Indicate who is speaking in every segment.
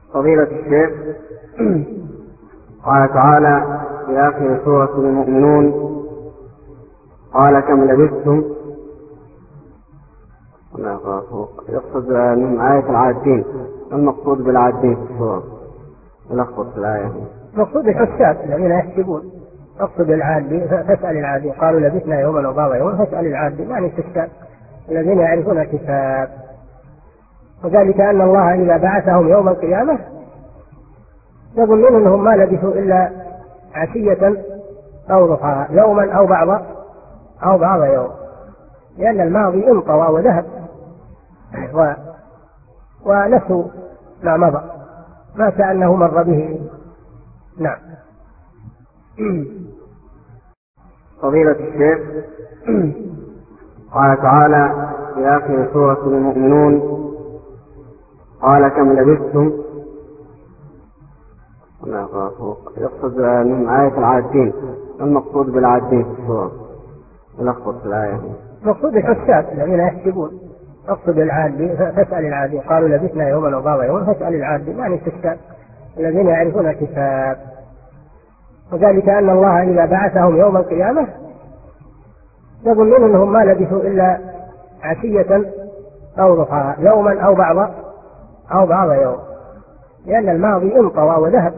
Speaker 1: فضيلة الشيخ، قال تعالى في آخر سورة المؤمنون: قال كم لبثتم. يقصد من آية العادين. المقصود بالعادين في السورة يلخص الآية.
Speaker 2: المقصود الحساب الذين يحسبون. اقصد العادين، فاسأل العادين قالوا لبثنا يوما أو بعض يوم، فاسأل العادين يعني الحساب الذين يعرفون الحساب. وذلك أن الله إذا بعثهم يوم القيامة يظنون أنهم ما لبثوا إلا عشية أو ضحاها، يوما أو بعض يوم، لأن الماضي انطوى وذهب ونسوا ما مضى، ما كأنه مر به. نعم.
Speaker 1: فضيلة الشيخ، قال تعالى في آخر سورة المؤمنون: قال كم لبثتم. يقصد من آية العادين. المقصود بالعادين في السورة يلخص الآية.
Speaker 2: المقصود الحساب الذين يحسبون. اقصد العادين، فاسأل العادين قالوا لبثنا يوما أو بعض يوم، فاسأل العادين يعني الحساب الذين يعرفون الحساب. وذلك أن الله إذا بعثهم يوم القيامة يظنون أنهم ما لبثوا إلا عشية أو ضحاها، يوما أو بعض يوم، لأن الماضي انطوى وذهب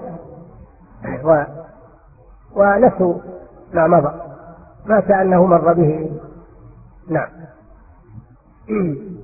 Speaker 2: ونسوا ما مضى، ما كأنه مر به. نعم.